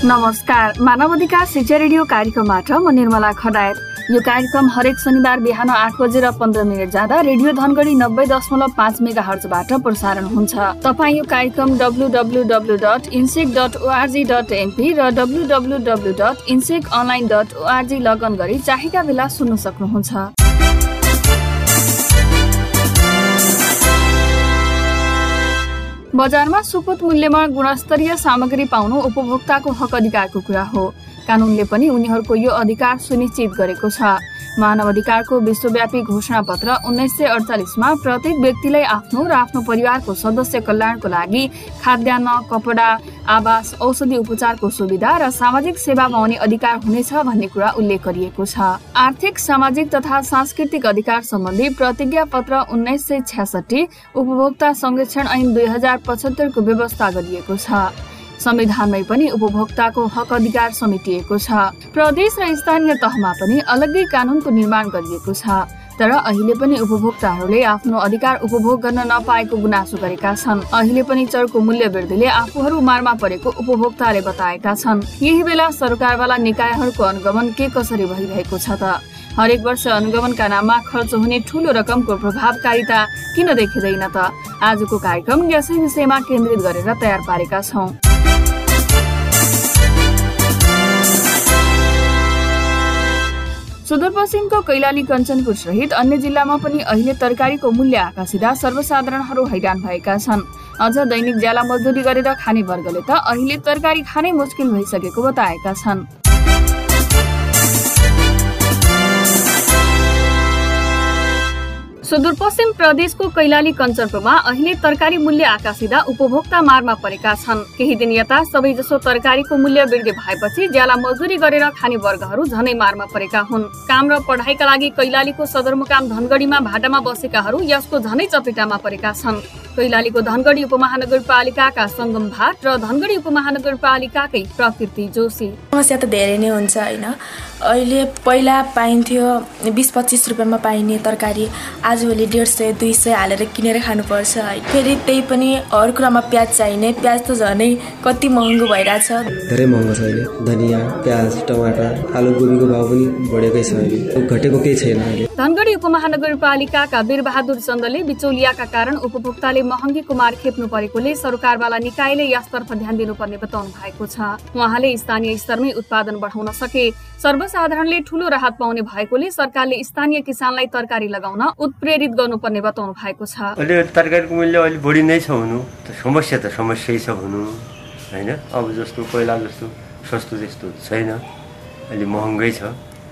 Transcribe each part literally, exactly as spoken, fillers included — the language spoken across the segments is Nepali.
नमस्कार, मानव अधिकार शिक्षा रेडियो कार्यक्रमबाट म निर्मला खडायत। यो कार्यक्रम हरेक शनिबार बिहान आठ बजेर पन्ध्र मिनट जाँदा रेडियो धनगढी नब्बे दशमलव पाँच मेगा हर्जबाट प्रसारण हुन्छ। तपाईँ यो कार्यक्रम W W W dot INSEC dot ORG dot MP र W W W dot INSEC online dot ORG login गरी चाहेका बेला सुन्न सक्नुहुन्छ। बजारमा सुपथ मूल्यमा गुणस्तरीय सामग्री पाउनु उपभोक्ताको हक अधिकारको कुरा हो। कानूनले पनि उनीहरूको यो अधिकार सुनिश्चित गरेको छ। मानव अधिकारको विश्वव्यापी घोषणा पत्र उन्नाइस सय अडचालिसमा प्रत्येक व्यक्तिलाई आफ्नो र आफ्नो परिवारको सदस्य कल्याणको लागि खाद्यान्न, कपडा, आवास, औषधि उपचारको सुविधा र सामाजिक सेवा पाउने अधिकार हुनेछ भन्ने कुरा उल्लेख गरिएको छ। आर्थिक, सामाजिक तथा सांस्कृतिक अधिकार सम्बन्धी प्रतिज्ञा पत्र उन्नाइस सय छ्यासठी, उपभोक्ता संरक्षण ऐन दुई हजार पचहत्तरको व्यवस्था गरिएको छ। संविधानमै पनि उपभोक्ताको हक अधिकार समेटिएको छ। प्रदेश र स्थानीय तहमा पनि अलग्गै कानूनको निर्माण गरिएको छ। तर अहिले पनि उपभोक्ताहरूले आफ्नो अधिकार उपभोग गर्न नपाएको गुनासो गरेका छन्। अहिले पनि चरको मूल्य वृद्धिले आफूहरू मारमा परेको उपभोक्ताले बताएका छन्। यही बेला सरकारवाला निकायहरूको अनुगमन के कसरी भइरहेको छ त? हरेक वर्ष अनुगमनका नाममा खर्च हुने ठूलो रकमको प्रभावकारिता किन देखिँदैन त? आजको कार्यक्रम यसै विषयमा केन्द्रित गरेर तयार पारेका छौं। सुदूरपश्चिमको कैलाली, कञ्चनपुर सहित अन्य जिल्लामा पनि अहिले तरकारीको मूल्य आकासिँदा सर्वसाधारणहरू हैरान भएका छन्। अझ दैनिक ज्याला मजदुरी गरेर खाने वर्गले त अहिले तरकारी खानै मुस्किल भइसकेको बताएका छन्। सुदूरपश्चिम प्रदेशको कैलाली, कञ्चनपुरमा अहिले तरकारी मूल्य आकासिँदा उपभोक्ता मारमा परेका छन्। केही दिन यता सबैजसो तरकारीको मूल्य वृद्धि भएपछि ज्याला मजदुरी गरेर खाने वर्गहरू झनै मारमा परेका हुन्। काम र पढाइका लागि कैलालीको सदरमुकाम धनगढीमा भाडामा बसेकाहरू यसको झनै चपेटामा परेका छन्। कैलालीको धनगढी उपमहानगरपालिकाका सङ्गम भाट र धनगढी उपमहानगरपालिकाकै प्रकृति जोशी। समस्या त धेरै नै हुन्छ होइन। अहिले पहिला पाइन्थ्यो बिस पच्चिस रुपियाँमा पाइने तरकारी आजभोलि डेढ सय दुई सय हालेर किनेर खानुपर्छ है। फेरि त्यही पनि हर कुरामा प्याज चाहिने, प्याज त झनै कति महँगो भइरहेछ। धेरै महँगो छ अहिले। धनियाँ, प्याज, टमाटर, आलु, गोबीको भाउ पनि बढेकै छ अहिले, घटेको केही छैन अहिले। धनगढी उपमहानगरपालिकाका वीरबहादुर चन्दले बिचौलियाका कारण उपभोक्ताले महँगीको मार खेप्नु परेकोले सरकारवाला निकायले यसतर्फ ध्यान दिनुपर्ने बताउनु भएको छ। उहाँले स्थानीय स्तरमै उत्पादन बढाउन सके सर्वसाधारणले ठूलो राहत पाउने भएकोले सरकारले स्थानीय किसानलाई तरकारी लगाउन उत्प्रेरित गर्नुपर्ने बताउनु भएको छ। अहिले तरकारीको मूल्य अलि बढी नै छ हुनु, समस्या त समस्यै छ हुनु हैन। अब जस्तो पहिला जस्तो सस्तो त्यस्तो छैन, अलि महँगै छ।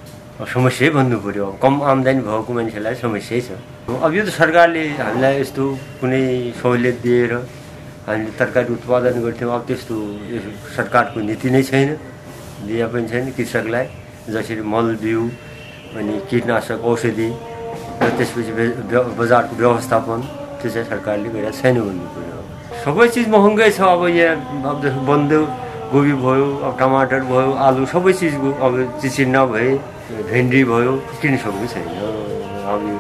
समस्यै भन्नु पर्यो। कम आम्दानी भएको मान्छेलाई समस्यै छ। अब यो त सरकारले हामीलाई यस्तो कुनै सहुलियत दिएर हामीले तरकारी उत्पादन गर्थ्यौँ, अब त्यस्तो सरकारको नीति नै छैन, दिया पनि छैन कृषकलाई। जसरी मल, बिउ अनि कीटनाशक, औषधि र त्यसपछि बजारको व्यवस्थापन त्यो चाहिँ सरकारले गरेको छैन भन्नु पर्यो। सबै चिज महँगै छ। अब यहाँ अब जस्तो बन्दकोपी भयो, अब टमाटर भयो, आलु, सबै चिजको अब चिचिन्डा भए, भेन्डी भयो, किन सक्नु छैन। अब यो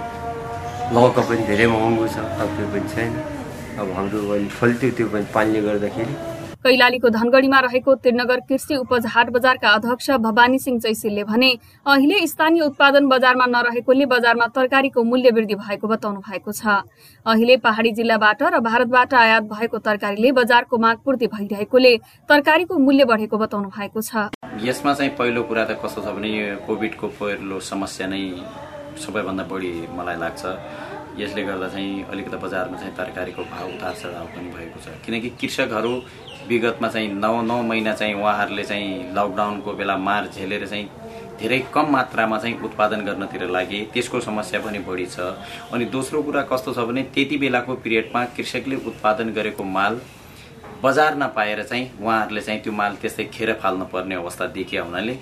लौका पनि धेरै महँगो छ, अब त्यो पनि छैन। अब हाम्रो अहिले फल्थ्यो त्यो पनि पानीले गर्दाखेरि। कैलालीको धनगढीमा रहेको त्रिनगर कृषि उपज हाट बजारका अध्यक्ष भवानी सिंह चैसिलले भने अहिले स्थानीय उत्पादन बजारमा नरहेकोले बजारमा तरकारीको मूल्य वृद्धि भएको बताउनु भएको छ। अहिले पहाडी जिल्लाबाट र भारतबाट आयात भएको तरकारीले बजारको माग पूर्ति भइरहेकोले तरकारीको मूल्य बढेको बताउनु भएको छ। यसमा चाहिँ पहिलो कुरा त कस्तो छ भने कोभिडको पहिलो समस्या नै सबैभन्दा बढी मलाई लाग्छ। यसले गर्दा चाहिँ अलिकति बजारमा चाहिँ तरकारीको भाव उतार चढाव पनि भएको छ। किनकि कृषकहरू विगतमा चाहिँ नौ नौ महिना चाहिँ उहाँहरूले चाहिँ लकडाउनको बेला मार झेलेर चाहिँ धेरै कम मात्रामा चाहिँ उत्पादन गर्नतिर लागे, त्यसको समस्या पनि बढी छ। अनि दोस्रो कुरा कस्तो छ भने त्यति बेलाको पिरियडमा कृषकले उत्पादन गरेको माल बजार नपाएर चाहिँ उहाँहरूले चाहिँ त्यो माल त्यस्तै खेर फाल्नु पर्ने अवस्था देखिया हुनाले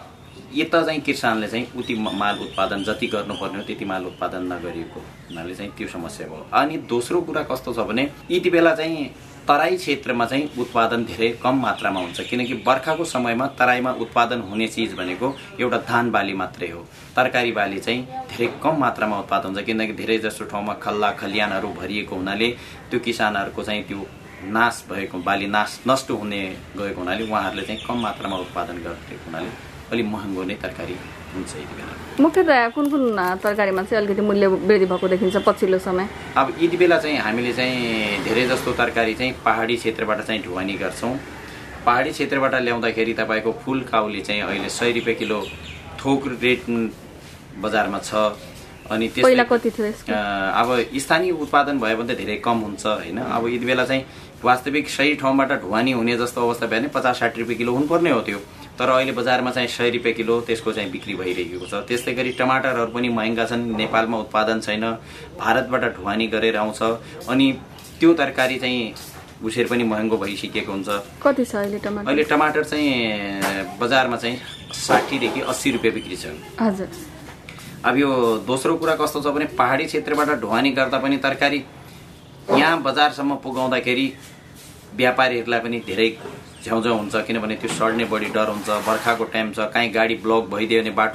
यता चाहिँ किसानले चाहिँ उति माल उत्पादन जति गर्नुपर्ने हो त्यति माल उत्पादन नगरिएको हुनाले चाहिँ त्यो समस्या भयो। अनि दोस्रो कुरा कस्तो छ भने यति बेला चाहिँ तराई क्षेत्रमा चाहिँ उत्पादन धेरै कम मात्रामा हुन्छ। किनकि बर्खाको समयमा तराईमा उत्पादन हुने चिज भनेको एउटा धान बाली मात्रै हो। तरकारी बाली चाहिँ धेरै कम मात्रामा उत्पादन हुन्छ, किनकि धेरै जसो ठाउँमा खल्ला खलियानहरू भरिएको हुनाले त्यो किसानहरूको चाहिँ त्यो नाश भएको बाली नाश नष्ट हुने गएको हुनाले उहाँहरूले चाहिँ कम मात्रामा उत्पादन गरेको हुनाले अलिक महँगो नै तरकारी हुन्छ यति बेला। मुख्यतया कुन कुन तरकारीमा चाहिँ अलिकति मूल्य वृद्धि भएको देखिन्छ पछिल्लो समय? अब यति बेला चाहिँ हामीले चाहिँ धेरै जस्तो तरकारी चाहिँ पहाडी क्षेत्रबाट चाहिँ ढुवानी गर्छौँ। पहाडी क्षेत्रबाट ल्याउँदाखेरि तपाईँको फुल काउली चाहिँ अहिले सय रुपियाँ किलो थोक रेट बजारमा छ। अनि पहिला कति थियो यसको? अब स्थानीय उत्पादन भयो भने त धेरै कम हुन्छ होइन। अब यति बेला चाहिँ वास्तविक सही ठाउँबाट ढुवानी हुने जस्तो अवस्था भयो भने पचास साठी रुपियाँ किलो हुनुपर्ने हो त्यो, तर अहिले बजारमा चाहिँ सय रुपियाँ किलो त्यसको चाहिँ बिक्री भइरहेको छ। त्यस्तै गरी टमाटरहरू पनि महँगा छन्, नेपालमा उत्पादन छैन, भारतबाट ढुवानी गरेर आउँछ अनि त्यो तरकारी चाहिँ उसेर पनि महँगो भइसकेको हुन्छ। कति छ अहिले टमाटर? अहिले टमाटर चाहिँ बजारमा चाहिँ साठीदेखि अस्सी रुपियाँ बिक्री छ। हजुर। अब यो दोस्रो कुरा कस्तो छ भने पहाडी क्षेत्रबाट ढुवानी गर्दा पनि तरकारी यहाँ बजारसम्म पुगाउँदाखेरि व्यापारीहरूलाई पनि धेरै झ्याउझ्याउ हुन्छ, किनभने त्यो सड्ने बढी डर हुन्छ। बर्खाको टाइम छ, काहीँ गाडी ब्लक भइदियो भने बाटो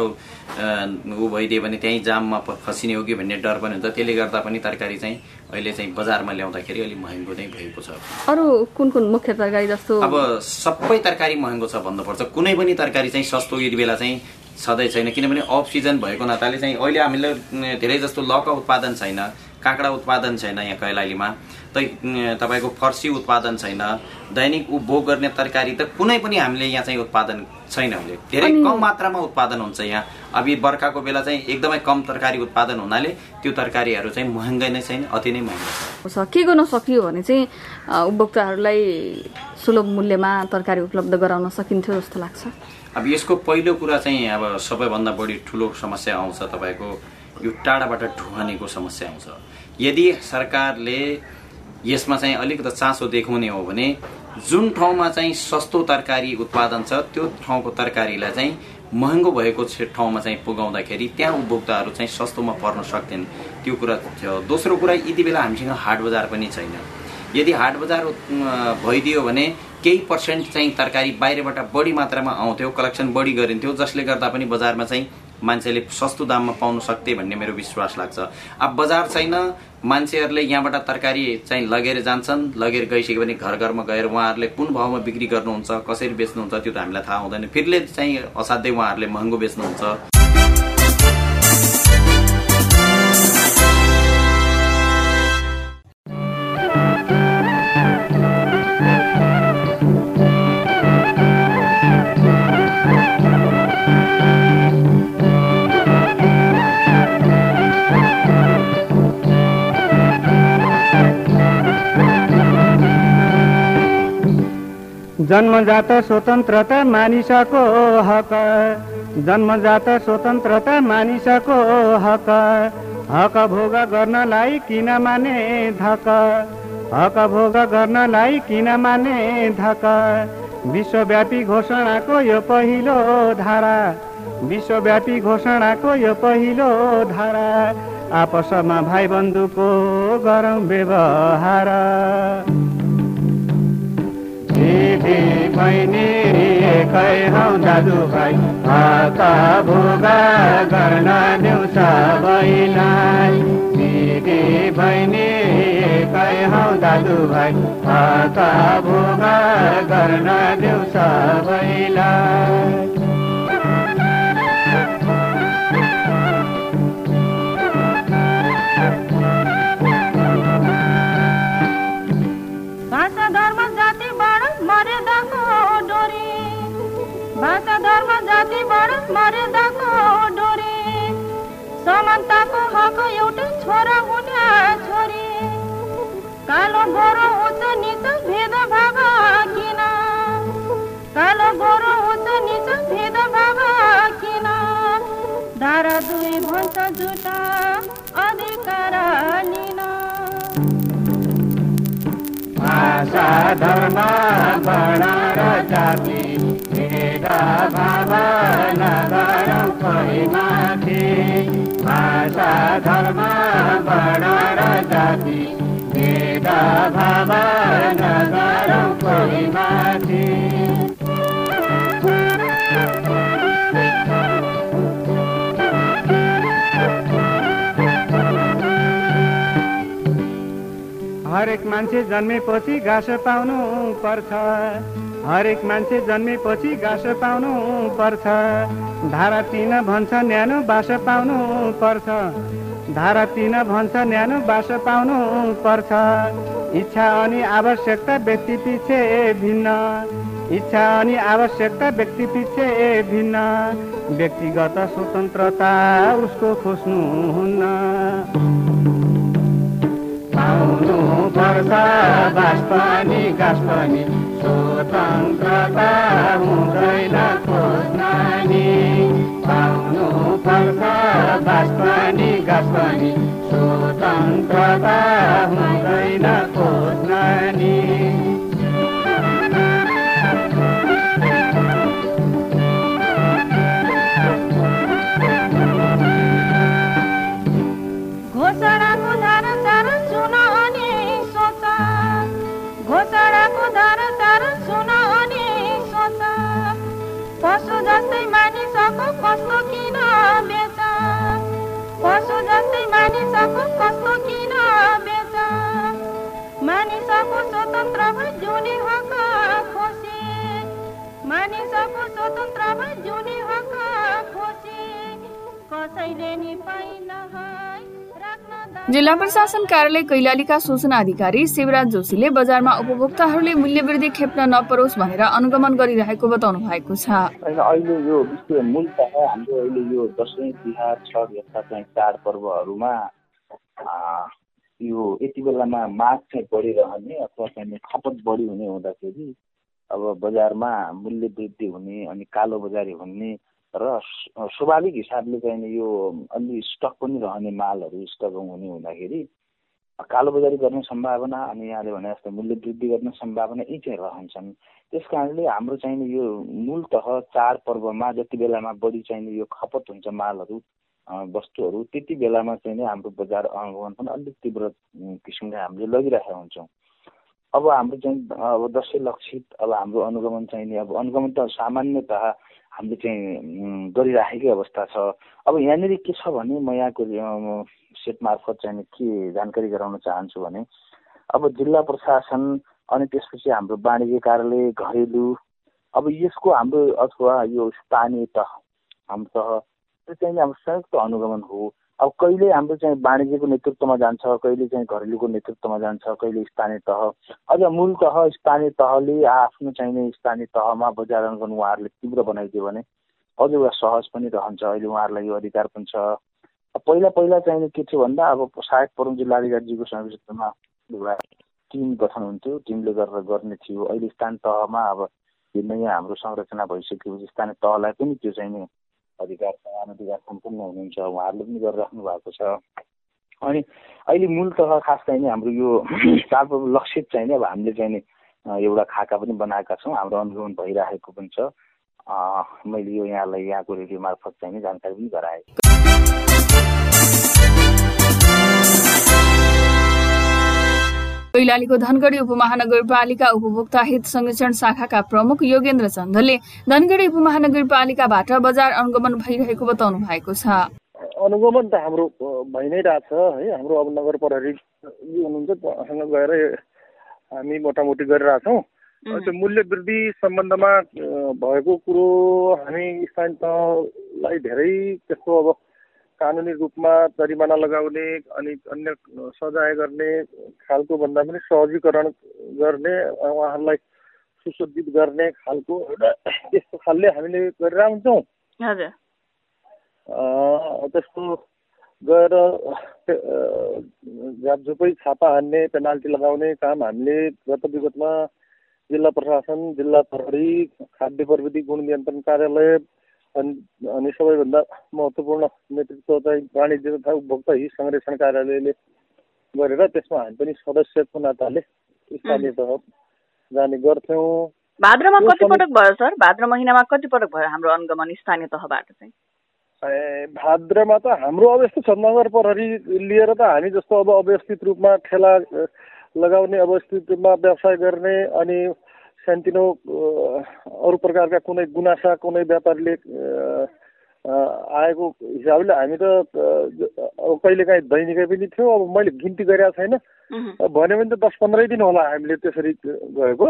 ऊ भइदियो भने त्यहीँ जाममा फसिने हो कि भन्ने डर पनि हुन्छ। त्यसले गर्दा पनि तरकारी चाहिँ अहिले चाहिँ बजारमा ल्याउँदाखेरि अलिक महँगो नै भएको छ। अरू कुन कुन मुख्य तरकारी जस्तो? अब सबै तरकारी महँगो छ भन्नुपर्छ, कुनै पनि तरकारी चाहिँ सस्तो यति बेला चाहिँ छँदै छैन, किनभने अफ सिजन भएको नाताले चाहिँ अहिले हामीले धेरै जस्तो लौका उत्पादन छैन, काँक्रा उत्पादन छैन यहाँ कैलालीमा, त तपाईँको फर्सी उत्पादन छैन, दैनिक उपभोग गर्ने तरकारी त कुनै पनि हामीले यहाँ चाहिँ उत्पादन छैन, हामीले धेरै कम मात्रामा उत्पादन हुन्छ यहाँ। अब बर्खाको बेला चाहिँ एकदमै कम तरकारी उत्पादन हुनाले त्यो तरकारीहरू चाहिँ महँगै नै छैन, अति नै महँगो छ। के गर्न सकियो भने चाहिँ उपभोक्ताहरूलाई सुलभ मूल्यमा तरकारी उपलब्ध गराउन सकिन्थ्यो जस्तो लाग्छ? अब यसको पहिलो कुरा चाहिँ अब सबैभन्दा बढी ठुलो समस्या आउँछ तपाईँको यो टाढाबाट ढुवानीको समस्या आउँछ। यदि सरकारले यसमा चाहिँ अलिकति चासो देखाउने हो भने जुन ठाउँमा चाहिँ सस्तो तरकारी उत्पादन छ त्यो ठाउँको तरकारीलाई चाहिँ महँगो भएको ठाउँमा चाहिँ पुगाउँदाखेरि त्यहाँ उपभोक्ताहरू चाहिँ सस्तोमा पर्न सक्दैन, त्यो कुरा थियो। दोस्रो कुरा यति बेला हामीसँग हाट बजार पनि छैन। यदि हाट बजार भइदियो भने केही पर्सेन्ट चाहिँ तरकारी बाहिरबाट बढी मात्रामा आउँथ्यो, कलेक्सन बढी गरिन्थ्यो, जसले गर्दा पनि बजारमा चाहिँ मान्छेले सस्तो दाममा पाउन सक्थे भन्ने मेरो विश्वास लाग्छ। अब बजार छैन, मान्छेहरूले यहाँबाट तरकारी चाहिँ लगेर जान्छन्, लगेर गइसक्यो भने घर घरमा गएर उहाँहरूले कुन भावमा बिक्री गर्नुहुन्छ, कसरी बेच्नुहुन्छ त्यो त हामीलाई थाहा हुँदैन, फेरिले चाहिँ असाध्यै उहाँहरूले महँगो बेच्नुहुन्छ। जन्मजात स्वतन्त्रता मानिसको हक, जन्मजात स्वतन्त्रता मानिसको हक, हक भोग गर्नलाई किन माने धक, हक भोग गर्नलाई किन माने धक। विश्वव्यापी घोषणाको यो पहिलो धारा, विश्वव्यापी घोषणाको यो पहिलो धारा, आपसमा भाइ बन्धुको गरौँ व्यवहार। दिदी बहिनी एकै हौ दाजुभाइ, हक भोग गर्न देऊ सबैलाई। दिदी बहिनी एकै हौ दाजुभाइ, हक भोग गर्न देऊ सबैलाई। भाषा धर्म जातिबाट मर्यादाको डोरी, समानताको हक एउटै छोरा हुने छोरी। कालो गोरो उच्च निच भेदभाव किन, कालो गोरो उच्च निच भेदभाव किन। धारा दुई भन्छ जुटा अधिकार लिन। भाषा धर्म वर्ण र जाति भेदभाव नगरौँ कोही माथि। भाषा धर्म वर्ण र जाति भेदभाव नगरौँ कोही माथि। हरेक मान्छे जन्मेपछि घाँस पाउनु पर्छ, हरेक मान्छे जन्मेपछि घाँस पाउनु पर्छ। धारा तीन भन्छ न्यानो बास पाउनु पर्छ, धारा तीन भन्छ न्यानो बास पाउनु पर्छ। इच्छा अनि आवश्यकता व्यक्ति पछि भिन्न, इच्छा अनि आवश्यकता व्यक्ति पछि भिन्न। व्यक्तिगत स्वतन्त्रता उसको खोज्नु हुन्न। पाउनु पर्छ बास पनि घाँस पनि, स्वतन्त्रता हुँदैन खोज्न नि। पाउनु पर्छ बास पनि घाँस पनि, स्वतन्त्रता हुँदैन खोज्न नि। घोषणाको धारा चार सुन अनि सोच, घोषणाको धारा चार सुन अनि सोच। पशु जस्तै मानिसको कस्तो किन बेच, पशु जस्तै मानिसको कस्तो किन बेच। मानिसको स्वतन्त्र भई जुनी हक खोसी, मानिसको स्वतन्त्र भई जुनी हक खोसी। कसैले नि पाइन है। जिल्ला प्रशासन कार्यालय कैलालीका सूचना अधिकारी शिवराज जोशीले बजारमा उपभोक्ताहरूले मूल्य वृद्धि खेप्न नपरोस् भनेर अनुगमन गरिरहेको बताउनु भएको छ। अहिले यो विषय मूलतः हाम्रो अहिले यो दसैँ तिहार छठ जस्ता चाहिँ चाडपर्वहरूमा यो यति बेलामा माग चाहिँ बढिरहने अथवा चाहिँ खपत बढी हुने हुँदाखेरि अब बजारमा मूल्य वृद्धि हुने अनि कालो बजारी हुने र स्वाभाविक हिसाबले चाहिँ यो अलि स्टक पनि रहने मालहरू स्टक हुने हुँदाखेरि कालो बजारी गर्ने सम्भावना अनि यहाँले भने जस्तो मूल्य वृद्धि गर्ने सम्भावना यी चाहिँ रहन्छन्। त्यस कारणले हाम्रो चाहिँ यो मूलतः चाडपर्वमा जति बेलामा बढी चाहिँ यो खपत हुन्छ मालहरू वस्तुहरू त्यति बेलामा चाहिँ हाम्रो बजार अनुगमन पनि अलिक तीव्र किसिमले हामीले लगिरहेका हुन्छौँ। अब हाम्रो चाहिँ अब दसैँ लक्षित अब हाम्रो अनुगमन चाहिँ अब अनुगमन त सामान्यतः हामीले चाहिँ गरिराखेकै अवस्था छ। अब यहाँनिर के छ भने म यहाँको सेट मार्फत चाहिँ के जानकारी गराउन चाहन्छु भने अब जिल्ला प्रशासन अनि त्यसपछि हाम्रो वाणिज्य कार्यालय घरेलु अब यसको हाम्रो अथवा यो स्थानीय तह हाम्रो तह त्यो चाहिँ हाम्रो संयुक्त अनुगमन हो। अब कहिले हाम्रो चाहिँ वाणिज्यको नेतृत्वमा जान्छ, कहिले चाहिँ घरेलुको नेतृत्वमा जान्छ, कहिले स्थानीय तह। अझ मूलतः स्थानीय तहले आफ्नो चाहिने स्थानीय तहमा बजार अनुगमन उहाँहरूले तीव्र बनाइदियो भने अझ एउटा सहज पनि रहन्छ। अहिले उहाँहरूलाई यो अधिकार पनि छ। पहिला पहिला चाहिँ के थियो भन्दा अब सहायक प्रमुख जिल्लाधिकारीजीको संयोजकतामा एउटा टिम गठन हुन्थ्यो, टिमले गरेर गर्ने थियो। अहिले स्थानीय तहमा अब नयाँ हाम्रो संरचना भइसकेपछि स्थानीय तहलाई पनि त्यो चाहिँ अधिकार अधिकार सम्पन्न हुनुहुन्छ, उहाँहरूले पनि गरिराख्नु भएको छ। अनि अहिले मूलतः खास चाहिँ हाम्रो यो चाडपर्व लक्षित चाहिँ अब हामीले चाहिँ एउटा खाका पनि बनाएका छौँ, हाम्रो अनुगमन भइरहेको पनि छ। मैले यो यहाँलाई यहाँको रेडियो मार्फत चाहिँ जानकारी पनि गराएँ। कैलालीको धनगढी उपमहानगरपालिका उपभोक्ता हित संरक्षण शाखाका प्रमुख योगेन्द्र चन्दले धनगढी उपमहानगरपालिकाबाट बजार अनुगमन भइरहेको बताउनु भएको छ। अनुगमन त हाम्रो भइ नै रहेछ है। हाम्रो अब नगर प्रहरी हुनुहुन्छ उहाँसँग गएर हामी मोटामोटी गरिरहेछौँ। त्यो मूल्य वृद्धि सम्बन्धमा भएको कुरो हामी स्थानीय तहलाई धेरै त्यस्तो अब कानुनी रूपमा जरिमाना लगाउने अनि अन्य सजाय गर्ने खालको भन्दा पनि सहजीकरण गर्ने उहाँहरूलाई सुसज्जित गर्ने खालको एउटा त्यस्तो खालले हामीले गरिरहेका हुन्छौँ। हजुर त्यस्तो गएर झापझुपै छापा हान्ने पेनाल्टी लगाउने काम हामीले गत विगतमा जिल्ला प्रशासन जिल्ला प्रहरी खाद्य प्रविधि गुण नियन्त्रण कार्यालय अनि सबैभन्दा महत्त्वपूर्ण नेतृत्व चाहिँ वाणिज्य तथा उपभोक्ता हित संरक्षण कार्यालयले गरेर त्यसमा हामी पनि सदस्यको नाताले स्थानीय तह जाने गर्थ्यौँ। भाद्रमा कति पटक भयो सर? भाद्र महिनामा कति पटक भयो हाम्रो अनुगमन स्थानीय तहबाट चाहिँ? भाद्रमा त हाम्रो अब यस्तो छ, नगर प्रहरी लिएर त हामी जस्तो अब अव्यवस्थित रूपमा ठेला लगाउने, अव्यवस्थित रूपमा व्यवसाय गर्ने अनि सानोतिनो अरू प्रकारका कुनै गुनासा कुनै व्यापारीले आएको हिसाबले हामी त अब कहिलेकाहीँ दैनिकै पनि थियो। अब मैले गिन्ती गरेको छैन भन्यो भने त दस पन्ध्रै दिन होला हामीले त्यसरी गएको।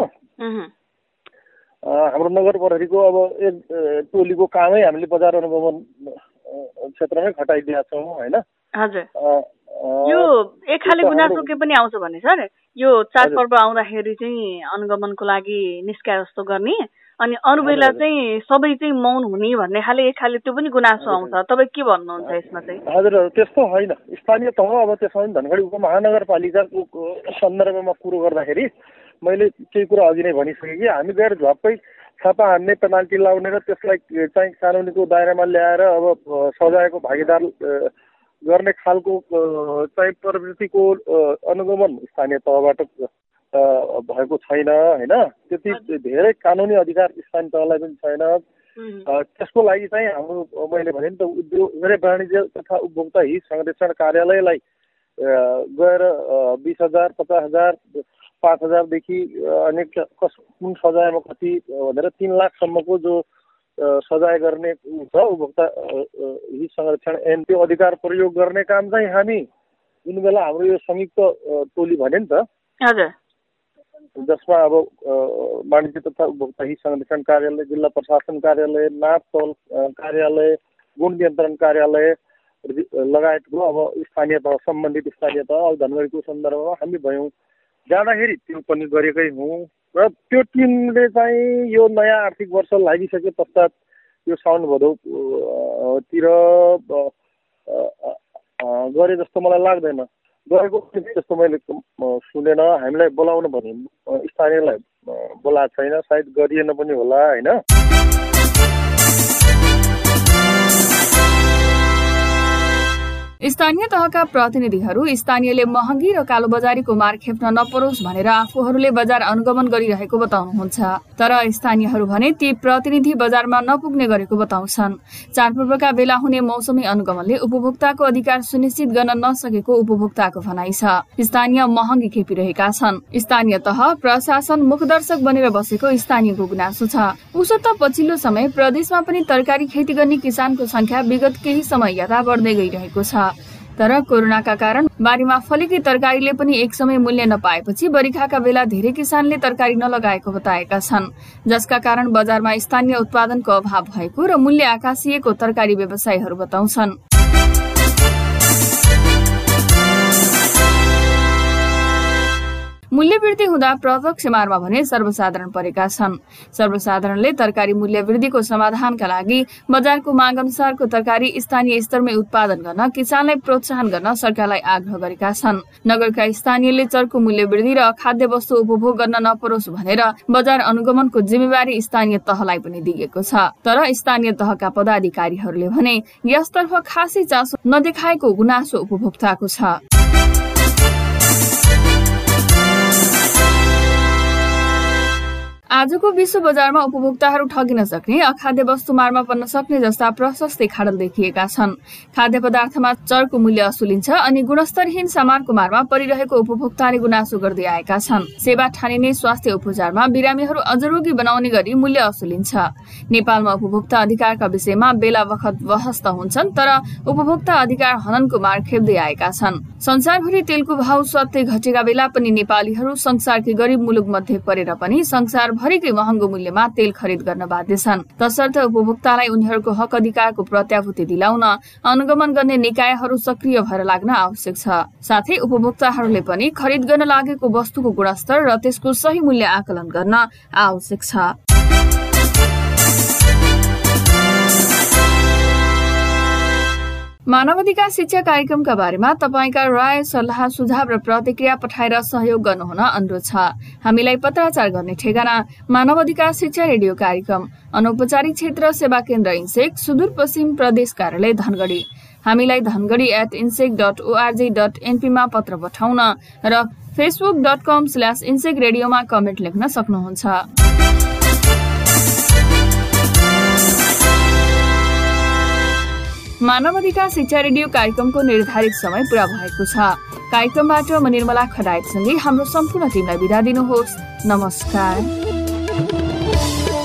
हाम्रो नगर प्रहरीको अब एक टोलीको कामै हामीले बजार अनुगमन क्षेत्रमै खटाइदिएका छौँ होइन। हजुर, यो एक खाले गुनासो के पनि आउँछ भने सर, यो चाडपर्व आउँदाखेरि चाहिँ अनुगमनको लागि निस्काए जस्तो गर्ने अनि अरू बेला चाहिँ सबै चाहिँ मौन हुने भन्ने खाले एक खाले त्यो पनि गुनासो आउँछ। तपाईँ के भन्नुहुन्छ यसमा चाहिँ? हजुर, त्यस्तो होइन। स्थानीय तह अब त्यसमा पनि धनगढी उपमहानगरपालिकाको सन्दर्भमा कुरो गर्दाखेरि मैले केही कुरा अघि नै भनिसकेँ कि हामी गएर झप्पै छापा हान्ने, पेनाल्टी लाउने र त्यसलाई चाहिँ कानुनीको दायरामा ल्याएर अब सजायको भागीदार गर्ने खालको चाहिँ प्रवृत्तिको अनुगमन स्थानीय तहबाट भएको छैन होइन। त्यति धेरै कानुनी अधिकार स्थानीय तहलाई पनि छैन। त्यसको लागि चाहिँ हाम्रो मैले भने नि त उद्योग वाणिज्य तथा उपभोक्ता हित संरक्षण कार्यालयलाई गएर बिस हजार पचास हजार पाँच हजारदेखि अनि कस कुन सजायमा कति भनेर तिन लाखसम्मको जो सजाय गर्ने छ उपभोक्ता हित संरक्षण ऐन त्यो अधिकार प्रयोग गर्ने काम चाहिँ हामी जुन बेला हाम्रो यो संयुक्त टोली भने नि त, हजुर, जसमा अब वाणिज्य तथा उपभोक्ता हित संरक्षण कार्यालय, जिल्ला प्रशासन कार्यालय, नाप तौल कार्यालय, गुण नियन्त्रण कार्यालय लगायतको अब स्थानीय तह सम्बन्धित स्थानीय तह अब धनगढीको सन्दर्भमा हामी भयौँ जाँदाखेरि त्यो पनि गरेकै हौँ। र त्यो टिमले चाहिँ यो नयाँ आर्थिक वर्ष लागिसके पश्चात यो साउन भदौतिर गरे जस्तो मलाई लाग्दैन। गएको जस्तो मैले सुनेन। हामीलाई बोलाउनु भने स्थानीयलाई बोलाएको छैन, सायद गरिएन पनि होला होइन। स्थानीय तहका प्रतिनिधिहरू स्थानीयले महँगी र कालोबजारीको मार खेप्न नपरोस् भनेर आफूहरूले बजार अनुगमन गरिरहेको बताउनुहुन्छ। तर स्थानीयहरू भने ती प्रतिनिधि बजारमा नपुग्ने गरेको बताउँछन्। चाडपर्वका बेला हुने मौसमी अनुगमनले उपभोक्ताको अधिकार सुनिश्चित गर्न नसकेको उपभोक्ताको भनाइ छ। स्थानीय महँगी खेपिरहेका छन्। स्थानीय तह प्रशासन मुखदर्शक बनेर बसेको स्थानीयको गुनासो छ। उसो त पछिल्लो समय प्रदेशमा पनि तरकारी खेती गर्ने किसानको संख्या विगत केही समय यता बढ्दै गइरहेको छ। तर कोरोनाका कारण बारीमा फलेकी तरकारीले पनि एक समय मूल्य नपाएपछि बरिखाका बेला धेरै किसानले तरकारी नलगाएको बताएका छन्, जसका कारण बजारमा स्थानीय उत्पादनको अभाव भएको र मूल्य आकाशिएको तरकारी व्यवसायीहरू बताउँछन्। मूल्य वृद्धि हुँदा प्रत्यक्ष मारमा भने सर्वसाधारण परेका छन्। सर्वसाधारणले तरकारी मूल्य वृद्धिको समाधानका लागि बजारको माग अनुसारको तरकारी स्थानीय स्तरमै उत्पादन गर्न किसानलाई प्रोत्साहन गर्न सरकारलाई आग्रह गरेका छन्। नगरका स्थानीयले चर्को मूल्य वृद्धि र खाद्य वस्तु उपभोग गर्न नपरोस् भनेर बजार अनुगमनको जिम्मेवारी स्थानीय तहलाई पनि दिएको छ। तर स्थानीय तहका पदाधिकारीहरूले भने यसतर्फ खासै चासो नदेखाएको गुनासो उपभोक्ताको छ। आजको विश्व बजारमा उपभोक्ताहरू ठगिन सक्ने, अखाद्य वस्तु मारमा पर्न सक्ने जस्ता प्रशस्तै खाडल देखिएका छन्। खाद्य पदार्थमा चर्को मूल्य असुलिन्छ अनि गुणस्तरहीन सामानको मारमा परिरहेको उपभोक्ताले गुनासो गर्दै आएका छन्। सेवा ठानिने स्वास्थ्य उपचारमा बिरामीहरू अझ रोगी बनाउने गरी मूल्य असुलिन्छ। नेपालमा उपभोक्ता अधिकारका विषयमा बेला बखत बहस त हुन्छन्, तर उपभोक्ता अधिकार हननको मार खेप्दै आएका छन्। संसारभरि तेलको भाव स्वात्तै घटेका बेला पनि नेपालीहरू संसारकै गरिब मुलुक मध्ये परेर पनि संसार भरिकै महँगो मूल्यमा तेल खरिद गर्न बाध्य छन्। तसर्थ उपभोक्तालाई उनीहरूको हक अधिकारको प्रत्याभूति दिलाउन अनुगमन गर्ने निकायहरू सक्रिय भएर लाग्न आवश्यक छ। साथै उपभोक्ताहरूले पनि खरिद गर्न लागेको वस्तुको गुणस्तर र त्यसको सही मूल्य आकलन गर्न आवश्यक छ। मानवाधिकार शिक्षा कार्यक्रमका बारेमा तपाईका राय, सल्लाह, सुझाव र प्रतिक्रिया पठाएर सहयोग गर्नुहुन अनुरोध छ। हामीलाई पत्राचार गर्ने ठेगाना मानवाधिकार शिक्षा रेडियो कार्यक्रम, अनौपचारिक क्षेत्र सेवा केन्द्र इन्सेक, सुदूरपश्चिम प्रदेश कार्यालय धनगढी। हामीलाई Dhangadhi at INSEC dot ORG dot एनपीमा पत्र पठाउन र Facebook dot com slash INSEC रेडियोमा कमेन्ट लेख्न सक्नुहुन्छ। मानवाधिकार शिक्षा रेडियो कार्यक्रमको निर्धारित समय पूरा भएको छ। कार्यक्रमबाट म निर्मला खडायतसँगै हाम्रो सम्पूर्ण टिमलाई बिदा दिनुहोस्। नमस्कार।